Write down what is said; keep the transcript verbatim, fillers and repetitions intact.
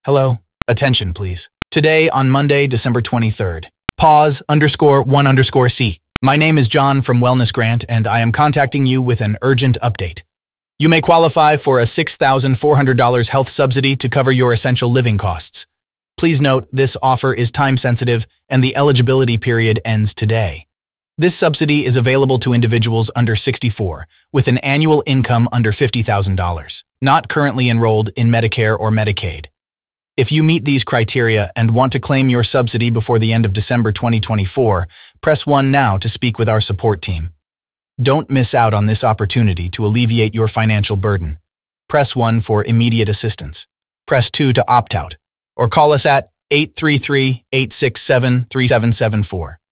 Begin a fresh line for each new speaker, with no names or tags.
Hello? Attention, please. Today, on Monday, December twenty-third. Pause underscore one underscore C. My name is John from Wellness Grant, and I am contacting you with an urgent update. You may qualify for a six thousand four hundred dollars health subsidy to cover your essential living costs. Please note, this offer is time-sensitive, and the eligibility period ends today. This subsidy is available to individuals under sixty-four, with an annual income under fifty thousand dollars, not currently enrolled in Medicare or Medicaid. If you meet these criteria and want to claim your subsidy before the end of December twenty twenty-four, press one now to speak with our support team. Don't miss out on this opportunity to alleviate your financial burden. Press one for immediate assistance. Press two to opt out, or call us at eight three three, eight six seven, three seven seven four.